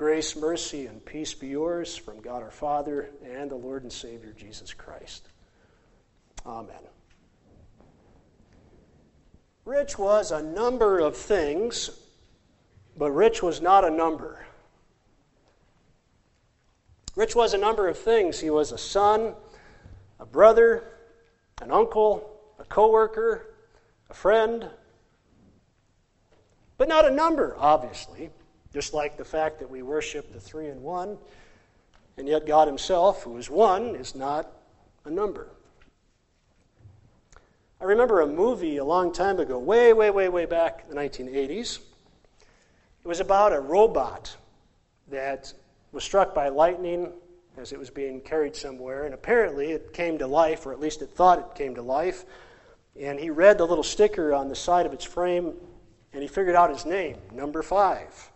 Grace, mercy, and peace be yours from God our Father and the Lord and Savior Jesus Christ. Amen. Rich was a number of things, but Rich was not a number. Rich was a number of things. He was a son, a brother, an uncle, a co-worker, a friend, but not a number, obviously, just like the fact that we worship the three in one, and yet God himself, who is one, is not a number. I remember a movie a long time ago, way back in the 1980s. It was about a robot that was struck by lightning as it was being carried somewhere, and apparently it came to life, or at least it thought it came to life, and he read the little sticker on the side of its frame, and he figured out his name, number 5.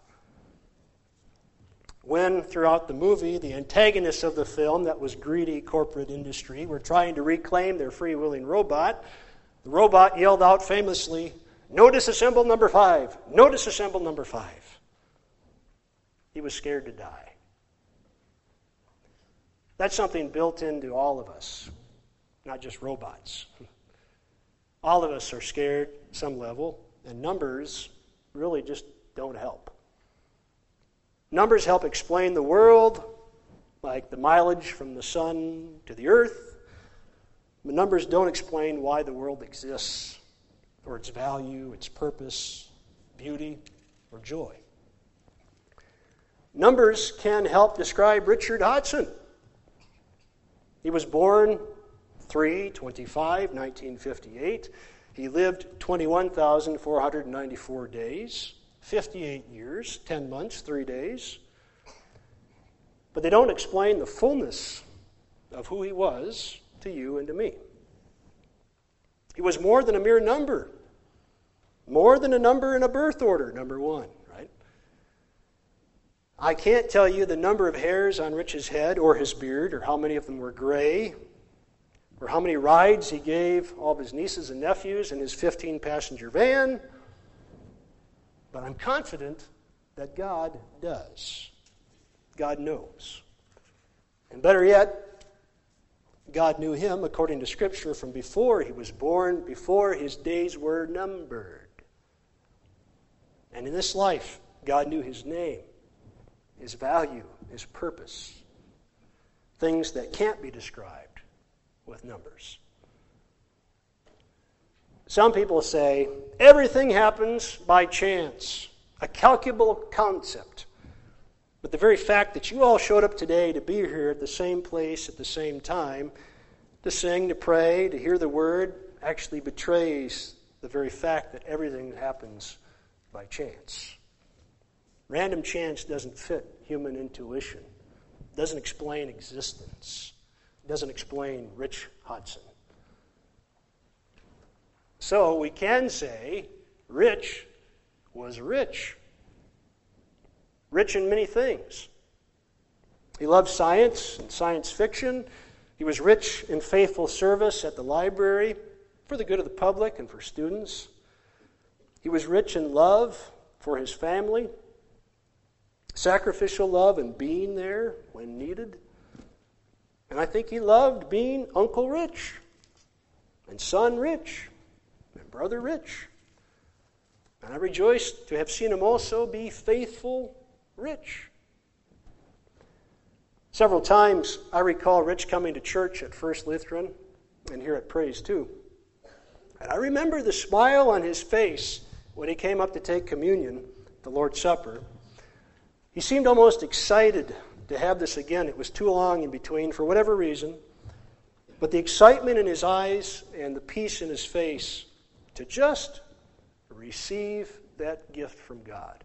When, throughout the movie, the antagonists of the film, that was greedy corporate industry, were trying to reclaim their free-willing robot, the robot yelled out famously, "No disassemble number 5! No disassemble number 5!" He was scared to die. That's something built into all of us, not just robots. All of us are scared at some level, and numbers really just don't help. Numbers help explain the world, like the mileage from the sun to the earth. But numbers don't explain why the world exists, or its value, its purpose, beauty, or joy. Numbers can help describe Richard Hodson. He was born 3/25/1958. He lived 21,494 days, 58 years, 10 months, 3 days. But they don't explain the fullness of who he was to you and to me. He was more than a mere number. More than a number in a birth order, number 1, right? I can't tell you the number of hairs on Rich's head or his beard, or how many of them were gray, or how many rides he gave all of his nieces and nephews in his 15-passenger van, but I'm confident that God does. God knows. And better yet, God knew him, according to Scripture, from before he was born, before his days were numbered. And in this life, God knew his name, his value, his purpose, things that can't be described with numbers. Some people say, everything happens by chance, a calculable concept. But the very fact that you all showed up today to be here at the same place at the same time, to sing, to pray, to hear the word, actually betrays the very fact that everything happens by chance. Random chance doesn't fit human intuition. It doesn't explain existence. It doesn't explain Rich Hodson. So we can say Rich was rich. Rich in many things. He loved science and science fiction. He was rich in faithful service at the library for the good of the public and for students. He was rich in love for his family, sacrificial love and being there when needed. And I think he loved being Uncle Rich and Son Rich and Brother Rich. And I rejoice to have seen him also be faithful Rich. Several times I recall Rich coming to church at First Lutheran and here at Praise too. And I remember the smile on his face when he came up to take communion, the Lord's Supper. He seemed almost excited to have this again. It was too long in between for whatever reason. But the excitement in his eyes and the peace in his face to just receive that gift from God.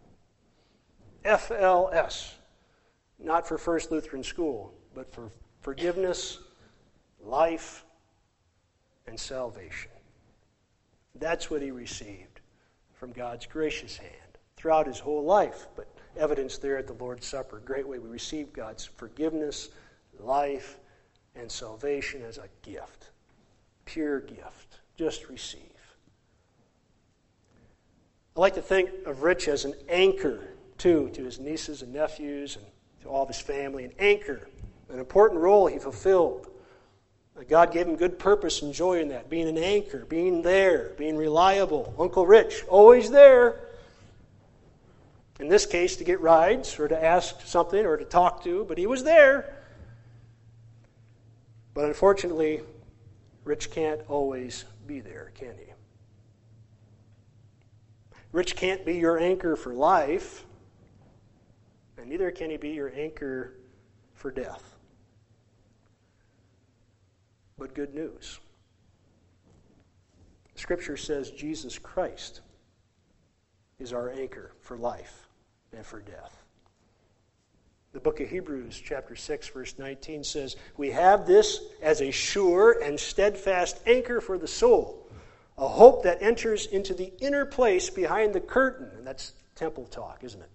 FLS, not for First Lutheran School, but for forgiveness, life, and salvation. That's what he received from God's gracious hand throughout his whole life, but evidence there at the Lord's Supper. Great way we receive God's forgiveness, life, and salvation as a gift. Pure gift. Just receive. I like to think of Rich as an anchor too, to his nieces and nephews and to all of his family. An anchor, an important role he fulfilled. God gave him good purpose and joy in that, being an anchor, being there, being reliable. Uncle Rich, always there. In this case, to get rides or to ask something or to talk to, but he was there. But unfortunately, Rich can't always be there, can he? Rich can't be your anchor for life, and neither can he be your anchor for death. But good news. Scripture says Jesus Christ is our anchor for life and for death. The book of Hebrews, chapter 6, verse 19 says, "We have this as a sure and steadfast anchor for the soul, a hope that enters into the inner place behind the curtain." And that's temple talk, isn't it?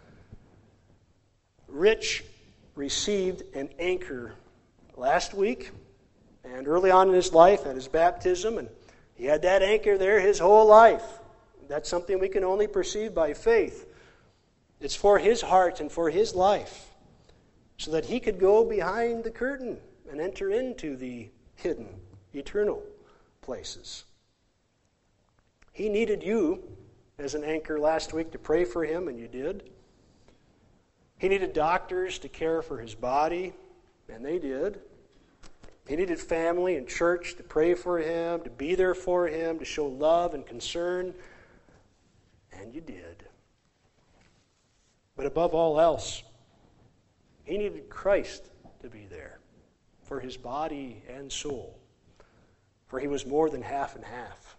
Rich received an anchor last week and early on in his life at his baptism, and he had that anchor there his whole life. That's something we can only perceive by faith. It's for his heart and for his life, so that he could go behind the curtain and enter into the hidden, eternal places. He needed you as an anchor last week to pray for him, and you did. He needed doctors to care for his body, and they did. He needed family and church to pray for him, to be there for him, to show love and concern, and you did. But above all else, he needed Christ to be there for his body and soul, for he was more than half and half.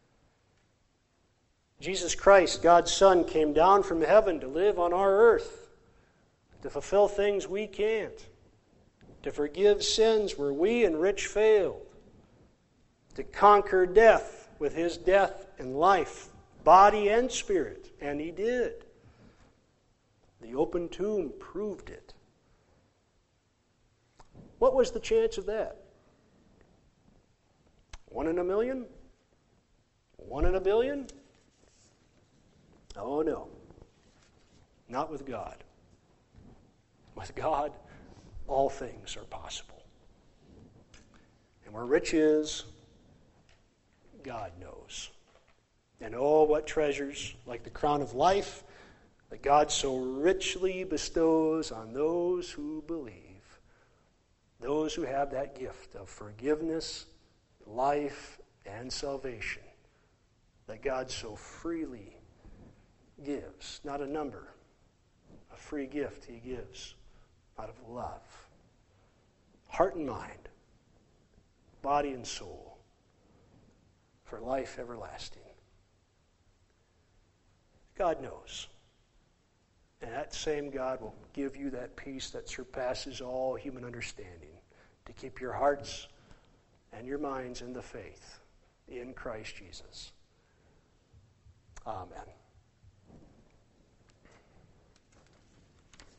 Jesus Christ, God's Son, came down from heaven to live on our earth, to fulfill things we can't, to forgive sins where we and Rich failed, to conquer death with his death and life, body and spirit, and he did. The open tomb proved it. What was the chance of that? 1 in a million? 1 in a billion? Oh no. Not with God. With God, all things are possible. And where Rich is, God knows. And oh, what treasures, like the crown of life, that God so richly bestows on those who believe, those who have that gift of forgiveness, life, and salvation, that God so freely gives. Not a number, a free gift he gives out of love. Heart and mind, body and soul, for life everlasting. God knows. And that same God will give you that peace that surpasses all human understanding, to keep your hearts and your minds in the faith in Christ Jesus. Amen.